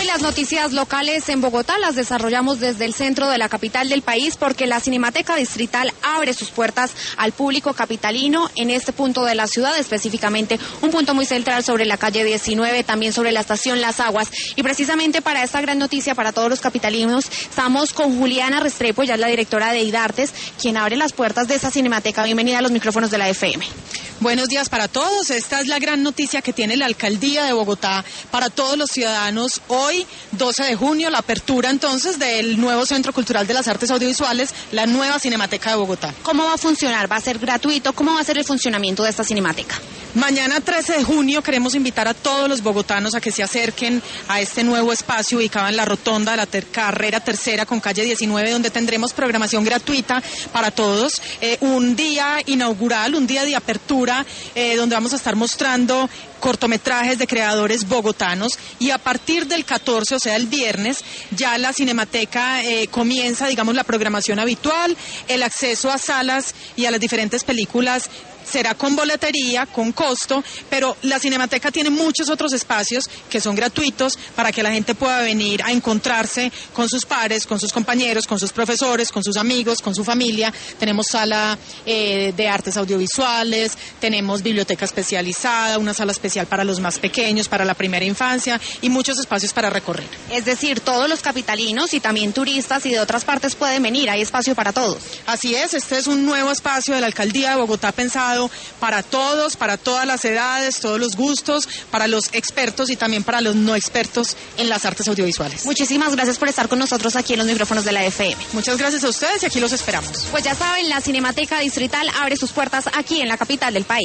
Hoy las noticias locales en Bogotá las desarrollamos desde el centro de la capital del país porque la Cinemateca Distrital abre sus puertas al público capitalino en este punto de la ciudad, específicamente un punto muy central sobre la calle 19, también sobre la estación Las Aguas. Y precisamente para esta gran noticia para todos los capitalinos estamos con Juliana Restrepo, ya es la directora de IDARTES, quien abre las puertas de esa cinemateca. Bienvenida a los micrófonos de la FM. Buenos días para todos. Esta es la gran noticia que tiene la Alcaldía de Bogotá para todos los ciudadanos. Hoy, 12 de junio, la apertura entonces del nuevo Centro Cultural de las Artes Audiovisuales, la nueva Cinemateca de Bogotá. ¿Cómo va a funcionar? ¿Va a ser gratuito? ¿Cómo va a ser el funcionamiento de esta cinemateca? Mañana 13 de junio queremos invitar a todos los bogotanos a que se acerquen a este nuevo espacio ubicado en la rotonda de la carrera tercera con calle 19, donde tendremos programación gratuita para todos. Un día inaugural, un día de apertura, donde vamos a estar mostrando cortometrajes de creadores bogotanos, y a partir del 14, o sea el viernes, ya la Cinemateca comienza, digamos, la programación habitual. El acceso a salas y a las diferentes películas será con boletería, con costo, pero la Cinemateca tiene muchos otros espacios que son gratuitos para que la gente pueda venir a encontrarse con sus pares, con sus compañeros, con sus profesores, con sus amigos, con su familia. Tenemos sala de artes audiovisuales, tenemos biblioteca especializada, una sala especial para los más pequeños, para la primera infancia, y muchos espacios para recorrer. Es decir, todos los capitalinos y también turistas y de otras partes pueden venir, hay espacio para todos. Así es, este es un nuevo espacio de la Alcaldía de Bogotá pensado para todos, para todas las edades, todos los gustos, para los expertos y también para los no expertos en las artes audiovisuales. Muchísimas gracias por estar con nosotros aquí en los micrófonos de la FM. Muchas gracias a ustedes y aquí los esperamos. Pues ya saben, la Cinemateca Distrital abre sus puertas aquí en la capital del país.